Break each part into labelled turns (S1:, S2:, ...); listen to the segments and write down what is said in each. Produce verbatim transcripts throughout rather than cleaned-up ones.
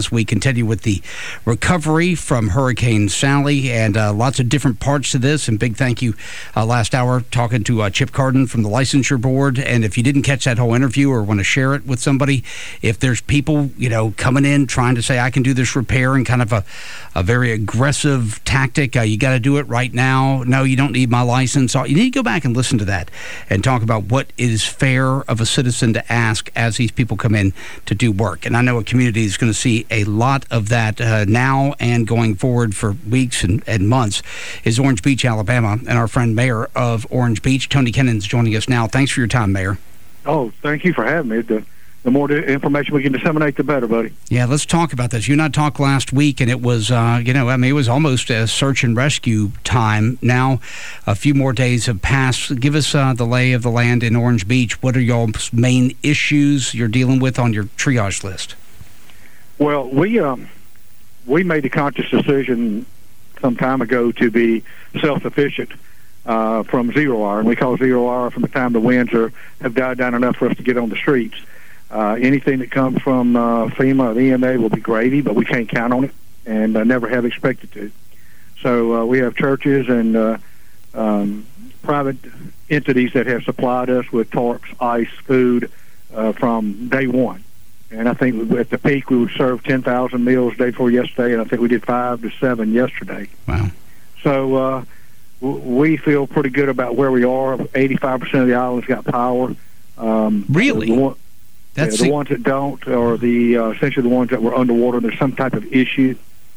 S1: as we continue with the recovery from Hurricane Sally, and uh, lots of different parts to this. And big thank you uh, last hour talking to uh, Chip Carden from the Licensure Board. And if you didn't catch that whole interview or want to share it with somebody, if there's people, you know, coming in trying to say, I can do this repair in kind of a, a very aggressive tactic, uh, you got to do it right now. No, you don't need my license. You need to go back and listen to that and talk about what is fair of a citizen to ask as these people come in to do work. And I know a community is going to see a lot of that uh, now and going forward for weeks and, and months is Orange Beach, Alabama, and our friend Mayor of Orange Beach, Tony Kennon's joining us now. Thanks for your time, Mayor.
S2: Oh, thank you for having me. The, the more information we can disseminate, the better, buddy.
S1: Yeah, let's talk about this. You and I talked last week, and it was, uh, you know, I mean, it was almost a search and rescue time. Now, a few more days have passed. Give us uh, the lay of the land in Orange Beach. What are y'all's main issues you're dealing with on your triage list?
S2: Well, we um, we made a conscious decision some time ago to be self-sufficient uh, from zero hour, and we call zero hour from the time the winds are have died down enough for us to get on the streets. Uh, anything that comes from uh, FEMA or the E M A will be gravy, but we can't count on it, and uh, never have expected to. So uh, we have churches and uh, um, private entities that have supplied us with tarps, ice, food uh, from day one. And I think at the peak we would serve ten thousand meals day before yesterday, and I think we did five to seven yesterday.
S1: Wow.
S2: So uh, w- we feel pretty good about where we are. eighty-five percent of the island's got power. Um,
S1: really?
S2: The, one,
S1: That's
S2: yeah, the ones that don't are the uh, essentially the ones that were underwater. There's some type of issue.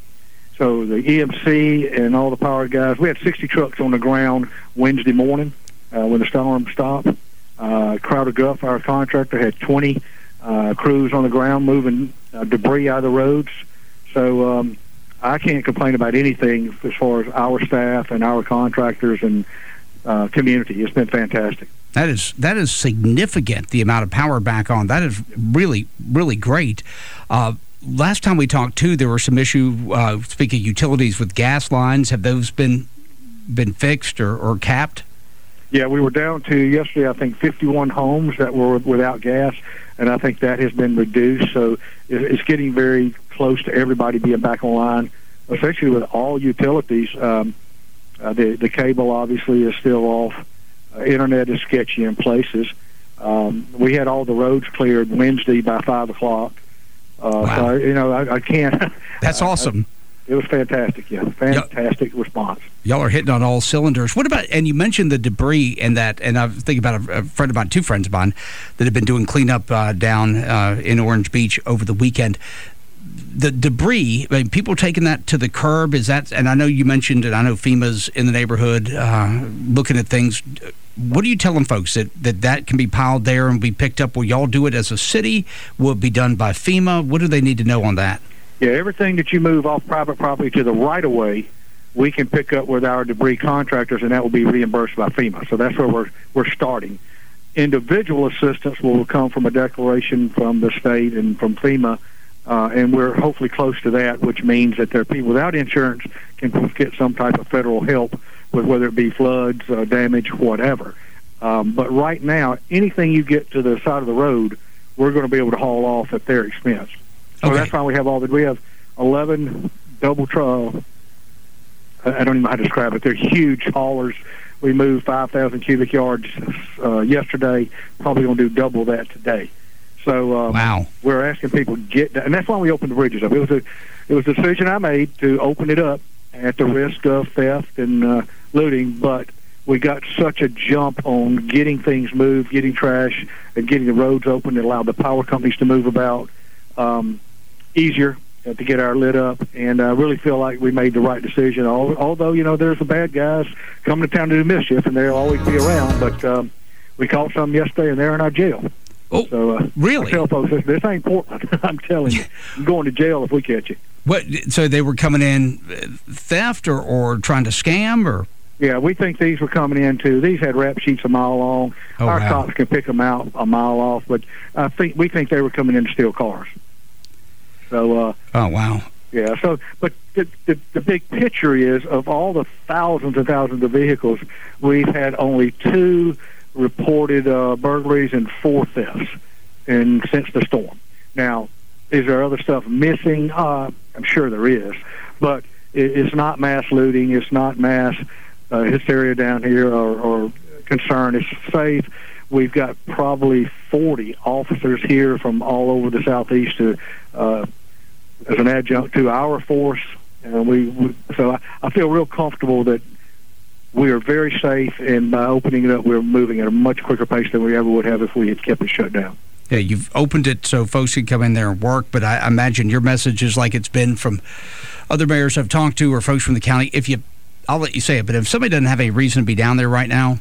S2: So the E M C and all the power guys, we had sixty trucks on the ground Wednesday morning uh, when the storm stopped. Uh, Crowder Guff, our contractor, had twenty Uh, crews on the ground moving uh, debris out of the roads. So um, I can't complain about anything as far as our staff and our contractors and uh, community. It's been fantastic.
S1: That is that is significant, the amount of power back on. That is really, really great. Uh, last time we talked, too, there were some issue, uh, speaking of utilities, with gas lines. Have those been been fixed or, or capped?
S2: Yeah, we were down to yesterday, I think, fifty-one homes that were without gas, and I think that has been reduced. So it's getting very close to everybody being back online, especially with all utilities. Um, uh, the, the cable, obviously, is still off. Uh, internet is sketchy in places. Um, we had all the roads cleared Wednesday by five o'clock. Uh,
S1: wow.
S2: So, you know, I, I can't.
S1: That's awesome.
S2: It was fantastic, yeah. Fantastic yep. response.
S1: Y'all are hitting on all cylinders. What about, and you mentioned the debris and that, and I think about a, a friend of mine, two friends of mine, that have been doing cleanup uh, down uh, in Orange Beach over the weekend. The debris, I mean, people taking that to the curb, is that, and I know you mentioned, and I know FEMA's in the neighborhood uh, looking at things. What are you telling folks, that, that that can be piled there and be picked up? Will y'all do it as a city? Will it be done by FEMA? What do they need to know on that?
S2: Yeah, everything that you move off private property to the right-of-way, we can pick up with our debris contractors, and that will be reimbursed by FEMA. So that's where we're we're starting. Individual assistance will come from a declaration from the state and from FEMA, uh, and we're hopefully close to that, which means that there are people without insurance can get some type of federal help with whether it be floods, uh, damage, whatever. Um, but right now, anything you get to the side of the road, we're going to be able to haul off at their expense. So okay. That's why we have all that. We have eleven double truck. I don't even know how to describe it. They're huge haulers. We moved five thousand cubic yards uh, yesterday. Probably going to do double that today. So um,
S1: wow.
S2: We're asking people to get, and that's why we opened the bridges up. It was a, it was a decision I made to open it up at the risk of theft and uh, looting, but we got such a jump on getting things moved, getting trash, and getting the roads open that allowed the power companies to move about. Um, easier uh, to get our lid up, and I uh, really feel like we made the right decision. Although, you know, there's the bad guys coming to town to do mischief, and they'll always be around, but um, we caught some yesterday, and they're in our jail.
S1: Oh,
S2: so, uh,
S1: really?
S2: I tell folks, this, this ain't Portland. I'm telling you. You're going to jail if we catch you.
S1: What? So they were coming in theft or, or trying to scam? Or
S2: Yeah, we think these were coming in, too. These had rap sheets a mile long.
S1: Oh,
S2: our
S1: wow.
S2: cops can pick them out a mile off, but I think we think they were coming in to steal cars. So, uh,
S1: oh, wow.
S2: Yeah, so, but the, the the big picture is, of all the thousands and thousands of vehicles, we've had only two reported uh, burglaries and four thefts in, since the storm. Now, Is there other stuff missing? Uh, I'm sure there is, but it, it's not mass looting. It's not mass uh, hysteria down here or, or concern. It's safe. We've got probably forty officers here from all over the Southeast to, uh, as an adjunct to our force. And we, we so I, I feel real comfortable that we are very safe, and by opening it up, we're moving at a much quicker pace than we ever would have if we had kept it shut down.
S1: Yeah, you've opened it so folks can come in there and work, but I imagine your message is like it's been from other mayors I've talked to or folks from the county. If you, I'll let you say it, but if somebody doesn't have any reason to be down there right now,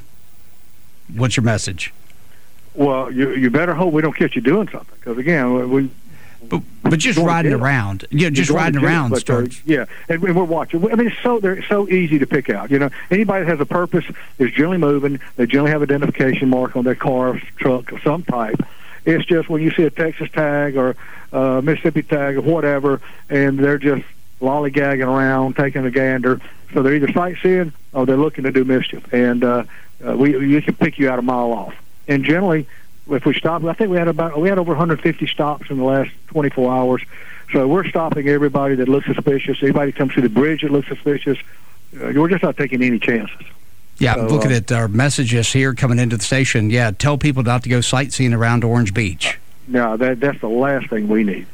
S1: what's your message?
S2: Well, you you better hope we don't catch you doing something, because again, we.
S1: But, but just riding around, yeah, just riding around
S2: but,
S1: starts.
S2: Uh, yeah, and, and we're watching. I mean, it's so they're so easy to pick out. You know, anybody that has a purpose is generally moving. They generally have identification mark on their car, truck of some type. It's just when you see a Texas tag or a Mississippi tag or whatever, and they're just lollygagging around, taking a gander. So they're either sightseeing or they're looking to do mischief, and uh, uh, we we can pick you out a mile off. And generally, if we stop, I think we had about we had over one hundred fifty stops in the last twenty-four hours. So we're stopping everybody that looks suspicious. Anybody comes through the bridge that looks suspicious. Uh, we're just not taking any chances.
S1: Yeah,
S2: so,
S1: looking
S2: uh,
S1: at our messages here coming into the station. Yeah, tell people not to go sightseeing around Orange Beach.
S2: No, that that's the last thing we need.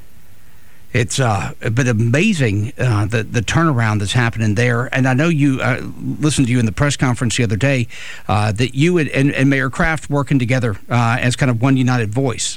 S1: It's uh, but amazing uh, the the turnaround that's happening there. And I know you uh, listened to you in the press conference the other day uh, that you and, and, and Mayor Kraft working together uh, as kind of one united voice.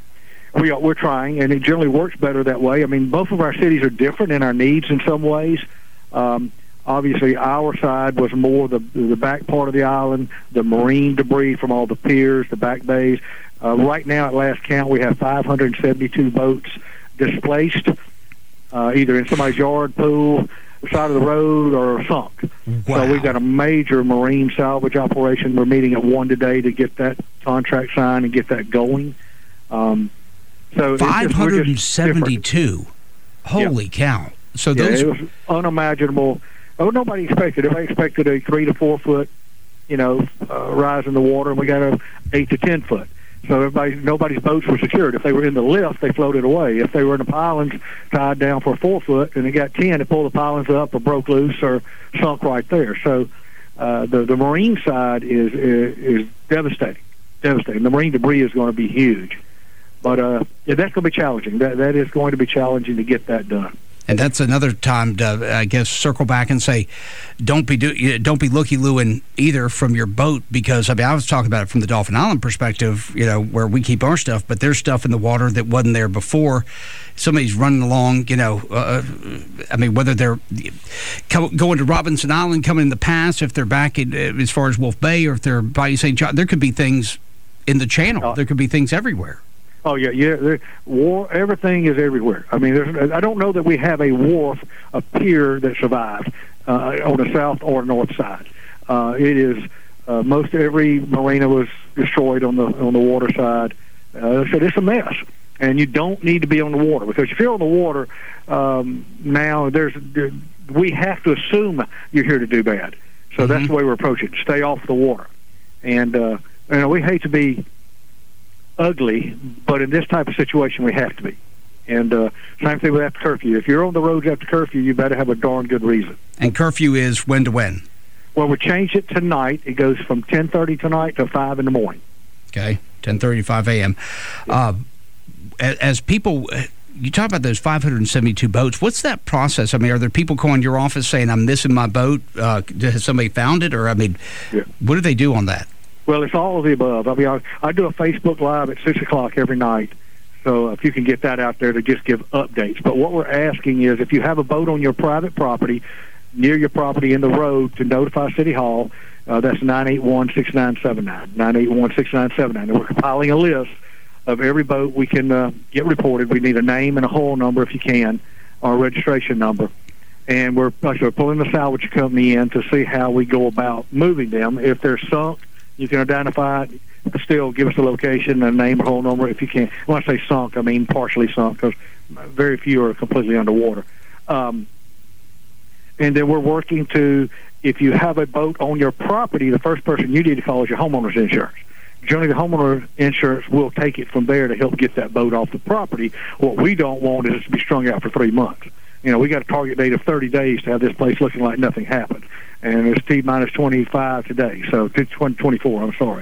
S2: We are, we're trying, and it generally works better that way. I mean, both of our cities are different in our needs in some ways. Um, obviously, our side was more the the back part of the island, the marine debris from all the piers, the back bays. Uh, right now, at last count, we have five hundred seventy-two boats displaced, uh, either in somebody's yard, pool, side of the road, or sunk.
S1: Wow.
S2: So we've got a major marine salvage operation. We're meeting at one today to get that contract signed and get that going. Um, so
S1: five hundred seventy-two. Holy yeah. cow! So
S2: yeah,
S1: those
S2: it was unimaginable. Oh, nobody expected it. They expected a three to four foot, you know, uh, rise in the water, and we got a eight to ten foot. So everybody, nobody's boats were secured. If they were in the lift, they floated away. If they were in the pilings, tied down for four foot, and they got ten, they pulled the pilings up or broke loose or sunk right there. So uh, the the marine side is, is is devastating, devastating. The marine debris is going to be huge, but uh, yeah, that's going to be challenging. That that is going to be challenging to get that done.
S1: And that's another time to, I guess, circle back and say, don't be do, don't be looky-looing either from your boat, because I mean I was talking about it from the Dauphin Island perspective, you know, where we keep our stuff, but there's stuff in the water that wasn't there before. Somebody's running along, you know. Uh, I mean, whether they're going to Robinson Island, coming in the pass, if they're back in, as far as Wolf Bay, or if they're by Saint John, there could be things in the channel. There could be things everywhere.
S2: Oh yeah, yeah. There, war, everything is everywhere. I mean, there's, I don't know that we have a wharf, a pier that survived uh, on the south or north side. Uh, it is uh, most every marina was destroyed on the on the water side. Uh, so it's a mess, and you don't need to be on the water, because if you're on the water um, now, there's there, we have to assume you're here to do bad. So mm-hmm. that's the way we're approaching it. Stay off the water, and uh, you know we hate to be ugly, but in this type of situation we have to be. And uh, same thing with after curfew. If you're on the roads after curfew, you better have a darn good reason.
S1: And curfew is when to when? Well,
S2: we changed it tonight. It goes from ten thirty tonight to five in the morning.
S1: Okay, ten thirty to five a.m. Uh, as people, you talk about those five hundred seventy-two boats. What's that process? I mean, are there people calling your office saying, I'm missing my boat? Uh, has somebody found it? Or, I mean, yeah. what do they do on that?
S2: Well, it's all of the above. I mean, I, I do a Facebook Live at six o'clock every night, so if you can get that out there to just give updates. But what we're asking is, if you have a boat on your private property, near your property in the road, to notify City Hall. Uh, that's nine eight one, six nine seven nine, nine eight one, six nine seven nine. And we're compiling a list of every boat we can uh, get reported. We need a name and a hull number if you can, or a registration number. And we're, like, we're pulling the salvage company in to see how we go about moving them. If they're sunk, you can identify it. Still, give us a location, a name, a whole number if you can. When I say sunk, I mean partially sunk, because very few are completely underwater. Um, and then we're working to, if you have a boat on your property, the first person you need to call is your homeowner's insurance. generally the homeowner insurance will take it from there to help get that boat off the property. What we don't want is it to be strung out for three months. You know, we got a target date of thirty days to have this place looking like nothing happened. And it's T minus twenty-five today, so twenty-four, I'm sorry.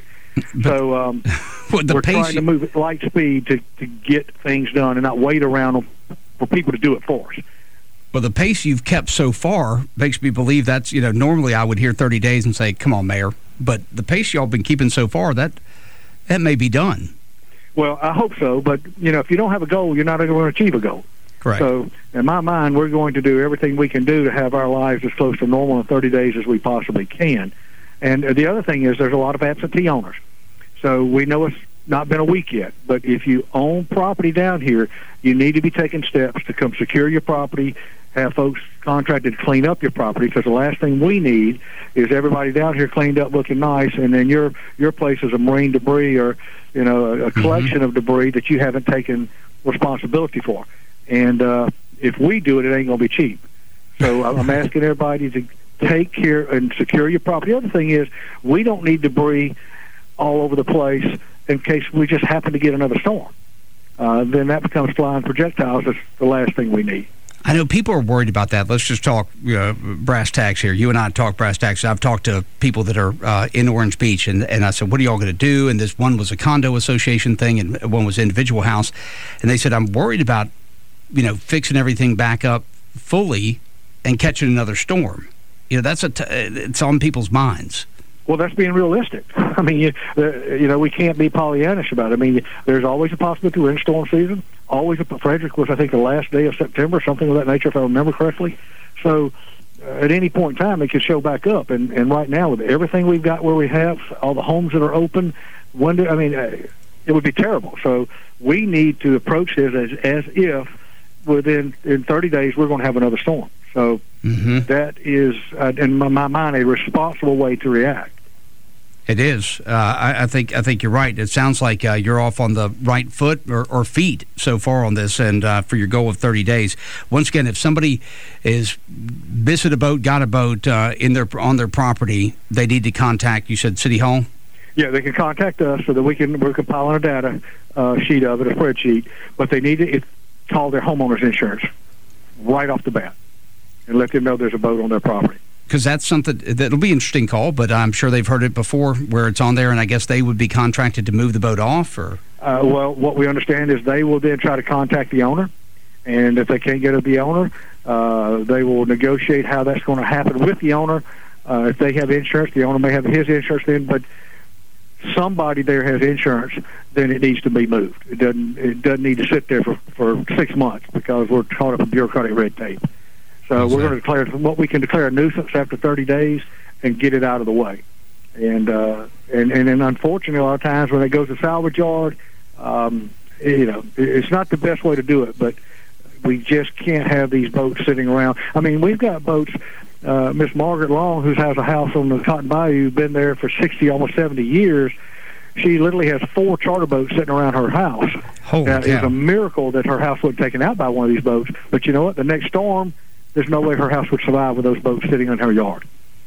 S2: So um,
S1: well,
S2: we're
S1: pace
S2: trying to move at light speed to, to get things done and not wait around for people to do it for us.
S1: Well, the pace you've kept so far makes me believe that's, you know, normally I would hear thirty days and say, come on, Mayor. But the pace y'all been keeping so far, that that may be done.
S2: Well, I hope so. But, you know, if you don't have a goal, you're not going to achieve a goal.
S1: Correct.
S2: So, in my mind, we're going to do everything we can do to have our lives as close to normal in thirty days as we possibly can. And the other thing is there's a lot of absentee owners. So we know it's not been a week yet, but if you own property down here, you need to be taking steps to come secure your property, have folks contracted to clean up your property, because the last thing we need is everybody down here cleaned up looking nice, and then your your place is a marine debris or, you know, a, a collection mm-hmm. of debris that you haven't taken responsibility for. And uh, if we do it, it ain't going to be cheap. So I'm asking everybody to take care and secure your property. The other thing is we don't need debris all over the place in case we just happen to get another storm. Uh, then that becomes flying projectiles. That's the last thing we need.
S1: I know people are worried about that. Let's just talk uh, brass tacks here. You and I talk brass tacks. I've talked to people that are uh, in Orange Beach, and, and I said, what are y'all going to do? And this one was a condo association thing, and one was individual house. And they said, I'm worried about, you know, fixing everything back up fully and catching another storm. You know, that's a t- it's on people's minds.
S2: Well, that's being realistic. I mean, you, uh, you know, we can't be Pollyannish about it. I mean, there's always a possibility we're in storm season. Always, a, Frederick was, I think, the last day of September, something of that nature, if I remember correctly. So, uh, at any point in time, it could show back up. And, and right now, with everything we've got where we have, all the homes that are open, when I mean, uh, it would be terrible. So, we need to approach this as, as if within in thirty days we're going to have another storm. So, mm-hmm. that is, uh, in my, my mind, a responsible way to react.
S1: It is. Uh, I, I think I think you're right. It sounds like uh, you're off on the right foot or, or feet so far on this, and uh, for your goal of thirty days. Once again, if somebody is missing a boat, got a boat uh, in their on their property, they need to contact, you said, City Hall?
S2: Yeah, they can contact us so that we can we're compiling a data uh, sheet of it, a spreadsheet. But they need to it, call their homeowners insurance right off the bat and let them know there's a boat on their property.
S1: Because that's something that'll be an interesting call, but I'm sure they've heard it before where it's on there, and I guess they would be contracted to move the boat off? Or
S2: uh, well, what we understand is they will then try to contact the owner, and if they can't get at the owner, uh, they will negotiate how that's going to happen with the owner. Uh, if they have insurance, the owner may have his insurance then, but somebody there has insurance, then it needs to be moved. It doesn't, it doesn't need to sit there for, for six months because we're caught up in bureaucratic red tape. So we're going to declare what we can declare a nuisance after thirty days and get it out of the way. And uh, and and then unfortunately, a lot of times when it goes to salvage yard, um, you know, it's not the best way to do it. But we just can't have these boats sitting around. I mean, we've got boats. Uh, Miss Margaret Long, who has a house on the Cotton Bayou, been there for sixty, almost seventy years. She literally has four charter boats sitting around her house.
S1: Holy
S2: uh, it's a miracle that her house wasn't taken out by one of these boats. But you know what? The next storm, there's no way her house would survive with those boats sitting in her yard.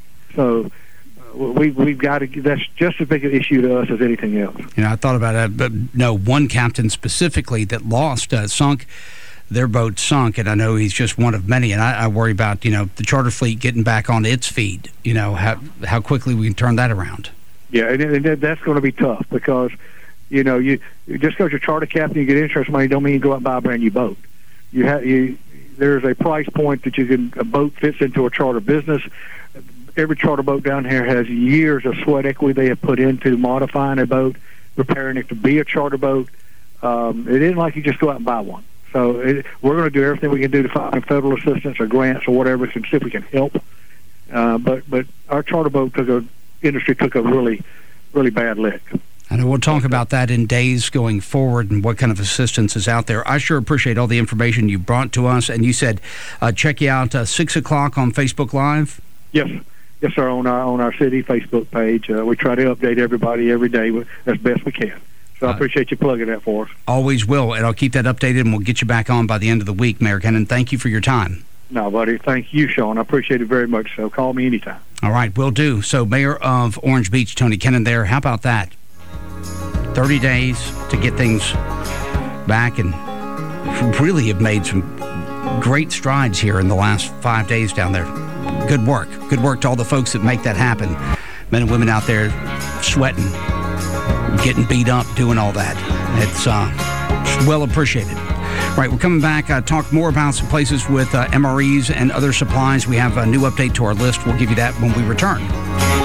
S2: So uh, we, we've got to, that's just as big an issue to us as anything else.
S1: You know, I thought about that, but no, one captain specifically that lost, uh, sunk, their boat sunk, and I know he's just one of many, and I, I worry about, you know, the charter fleet getting back on its feet, you know, how, how quickly we can turn that around.
S2: Yeah, and, and that's going to be tough because, you know, you just because you're charter captain, you get insurance money, don't mean you go out and buy a brand new boat. You have you. There's a price point that you can, a boat fits into a charter business. Every charter boat down here has years of sweat equity they have put into modifying a boat, preparing it to be a charter boat. Um, it isn't like you just go out and buy one. So it, we're going to do everything we can do to find federal assistance or grants or whatever to see if we can help. Uh, but but our charter boat took a, industry took a really, really bad lick.
S1: I know we'll talk about that in days going forward and what kind of assistance is out there. I sure appreciate all the information you brought to us. And you said uh, check you out uh, six o'clock on Facebook Live?
S2: Yes. Yes, sir, on our, on our city Facebook page. Uh, we try to update everybody every day as best we can. So I appreciate you plugging that for us.
S1: Always will, and I'll keep that updated, and we'll get you back on by the end of the week, Mayor Kennon. Thank you for your time.
S2: No, buddy. Thank you, Sean. I appreciate it very much. So call me anytime.
S1: All right, will do. So Mayor of Orange Beach, Tony Kennon there. How about that? thirty days to get things back, and really have made some great strides here in the last five days down there. Good work. Good work to all the folks that make that happen. Men and women out there sweating, getting beat up, doing all that. It's uh, well appreciated. All right, we're coming back, uh, talk more about some places with uh, M R Es and other supplies. We have a new update to our list. We'll give you that when we return.